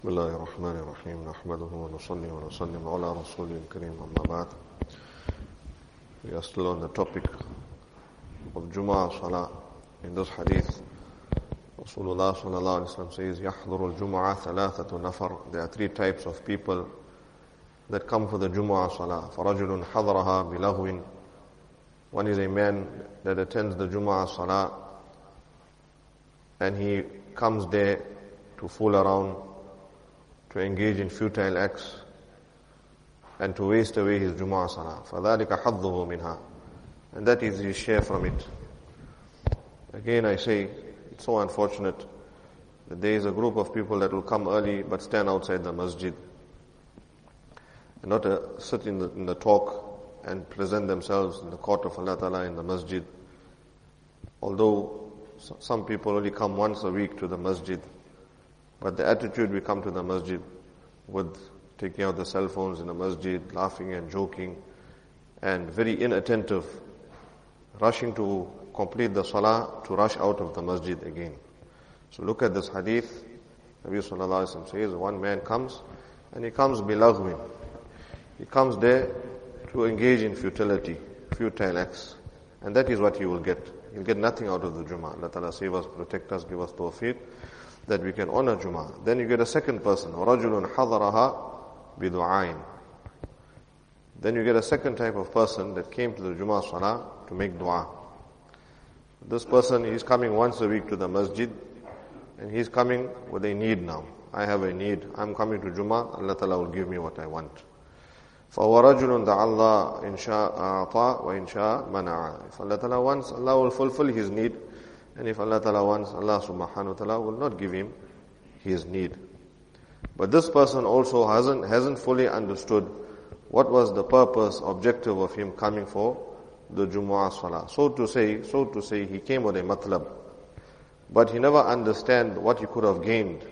بسم الله الرحمن الرحيم نحمده ونصلي ونسلم على رسوله الكريم أما بعد. We are still on the topic of Jumu'ah Salah. In this hadith, Rasulullah sallallahu alaihi wasallam says, يحضر الجمعة ثلاثة نفر. There are three types of people that come for the Jumu'ah Salah. فرجل حضرها بلغو. One is a man that attends the Jumu'ah Salah and he comes there to fool around, to engage in futile acts and to waste away his Jumu'ah Salah. فَذَلِكَ حَظُّهُ مِنْهَا. And that is his share from it. Again I say, it's so unfortunate that there is a group of people that will come early but stand outside the masjid and not sit in the talk and present themselves in the court of Allah Ta'ala in the masjid. Although some people only come once a week to the masjid, but the attitude we come to the masjid with taking out the cell phones in the masjid, laughing and joking, and very inattentive, rushing to complete the salah to rush out of the masjid again. So look at this hadith. Nabi sallallahu alaihi wasallam says, one man comes and he comes bilaghwin. He comes there to engage in futility, futile acts. And that is what he will get. He'll get nothing out of the Jummah. Allah Ta'ala save us, protect us, give us tawfiq, that we can honor Jummah. Then you get a second person, رَجُلٌ حَضَرَهَا بِدُعَائٍ. Then you get a second type of person that came to the Jummah Salah to make dua. This person is coming once a week to the masjid and he's coming with a need now. I have a need. I'm coming to Jummah. Allah Ta'ala will give me what I want. فَهُوَ رَجُلٌ دَعَ اللَّهِ إِنْ شَاءَ أَعْطَى وَإِنْ شَاءَ مَنَعَ. If Allah Ta'ala wants, Allah will fulfill his need. And if Allah Ta'ala wants, Allah subhanahu wa ta'ala will not give him his need. But this person also hasn't fully understood what was the purpose, objective of him coming for the Jumu'ah Salah. So to say, he came with a matlab. But he never understand what he could have gained.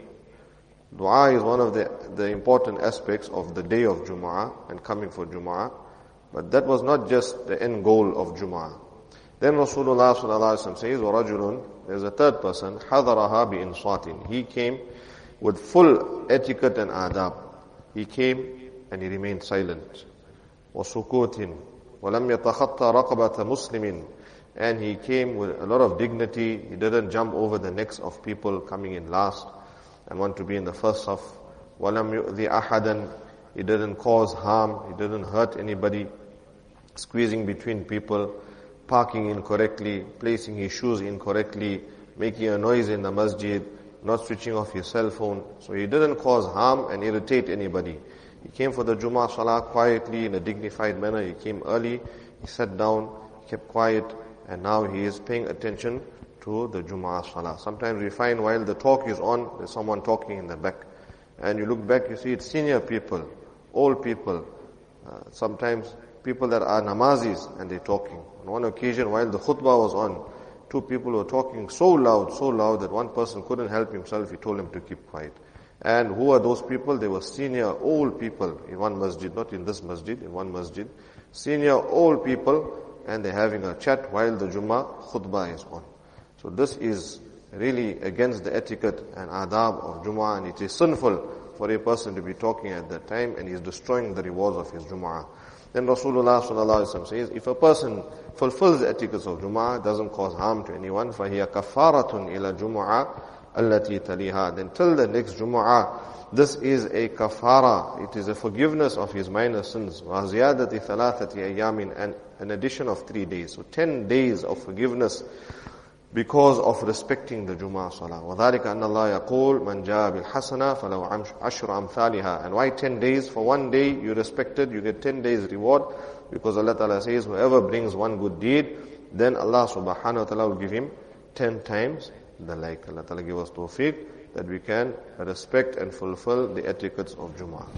Dua is one of the important aspects of the day of Jumu'ah and coming for Jumu'ah. But that was not just the end goal of Jumu'ah. Then Rasulullah sallallahu alaihi wasallam says, وَرَجُلٌ, there's a third person, حَضَرَهَا بِإِنصَاتٍ. He came with full etiquette and adab. He came and he remained silent. وَسُكُوتٍ وَلَمْ يَتَخَطَّ رَقَبَةَ مُسْلِمٍ. And he came with a lot of dignity. He didn't jump over the necks of people coming in last and want to be in the first saf. وَلَمْ يُؤْذِي أَحَدًا. He didn't cause harm. He didn't hurt anybody. Squeezing between people, parking incorrectly, placing his shoes incorrectly, making a noise in the masjid, not switching off his cell phone. So he didn't cause harm and irritate anybody. He came for the Jummah Salah quietly, in a dignified manner. He came early, he sat down, kept quiet, and now he is paying attention to the Jummah Salah. Sometimes we find while the talk is on, there's someone talking in the back. And you look back, you see it's senior people, old people, sometimes people that are namazis and they're talking. On one occasion while the khutbah was on, two people were talking so loud that one person couldn't help himself. He told him to keep quiet. And who are those people? They were senior old people in one masjid, not in this masjid, in one masjid. Senior old people, and they're having a chat while the Jummah khutbah is on. So this is really against the etiquette and adab of Jummah, and it is sinful for a person to be talking at that time, and he is destroying the rewards of his Jummah. Then Rasulullah sallallahu alaihi wasallam says, if a person fulfills the etiquettes of Jumu'ah, doesn't cause harm to anyone, فَهِيَ كَفَّارَةٌ إِلَى جُمُعَةٍ الَّتِي تَلِيهَا. Then till the next Jumu'ah, this is a kafara. It is a forgiveness of his minor sins. وَزِيَادَةِ ثَلَاثَةِ أَيَّامٍ, and an addition of 3 days. So 10 days of forgiveness because of respecting the Jumu'ah Salah. وَذَلِكَ أَنَّ اللَّهَ يَقُولُ مَنْ جَاءَ بِالْحَسَنَةِ فَلَوْ عَشْرُ أَمْثَالِهَا. And why 10 days? For one day you respected, you get 10 days reward, because Allah Ta'ala says, whoever brings one good deed, then Allah subhanahu wa ta'ala will give him 10 times the like. Allah Ta'ala give us tawfiq that we can respect and fulfill the etiquettes of Jumu'ah.